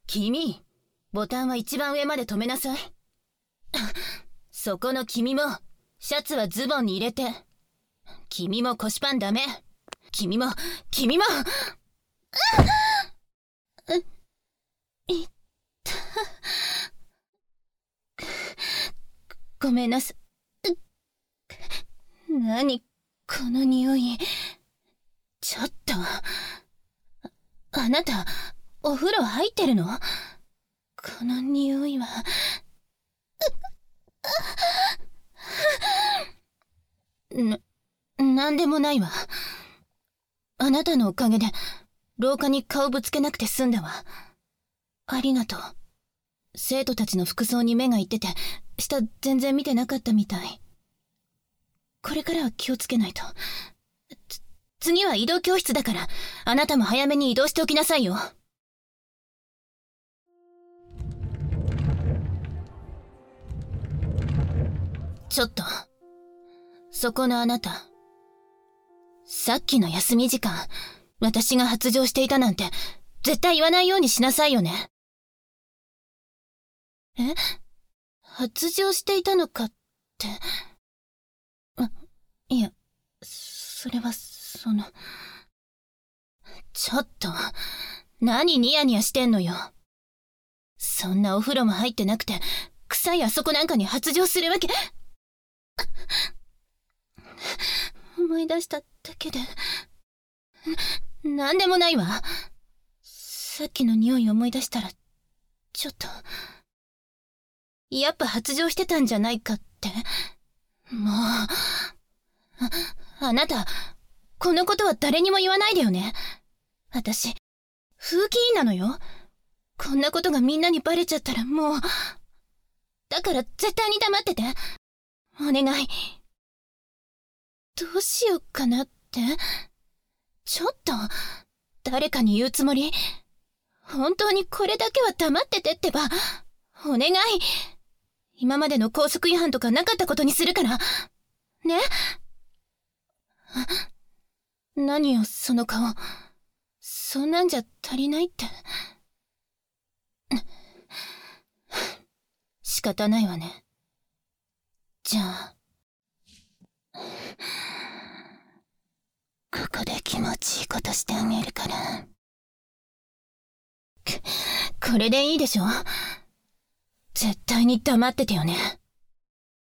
君、ボタンは一番上まで止めなさい。そこの君も、シャツはズボンに入れて。君も腰パンダメ。君もいったごめんなさい。何この匂い。ちょっとあなたお風呂入ってるの？この匂いはなんでもないわ。あなたのおかげで廊下に顔ぶつけなくて済んだわ。ありがとう。生徒たちの服装に目がいってて、下全然見てなかったみたい。これからは気をつけないと。次は移動教室だから、あなたも早めに移動しておきなさいよ。ちょっと、そこのあなた。さっきの休み時間、私が発情していたなんて、絶対言わないようにしなさいよね。発情していたのかって。いや、それはちょっと、何ニヤニヤしてんのよ。そんなお風呂も入ってなくて、臭いあそこなんかに発情するわけ。思い出しただけで、なんでもないわ。さっきの匂い思い出したら、ちょっと、やっぱ発情してたんじゃないかって。もう、あなた、このことは誰にも言わないでよね。私、風紀委員なのよ。こんなことがみんなにバレちゃったらもう、だから絶対に黙ってて。お願い。どうしようかなって。ちょっと、誰かに言うつもり？本当にこれだけは黙っててってば。お願い。今までの校則違反とかなかったことにするから。ね？何よ、その顔。そんなんじゃ足りないって。仕方ないわね。じゃあ、ここで気持ちいいことしてあげるから。これでいいでしょ？絶対に黙っててよね。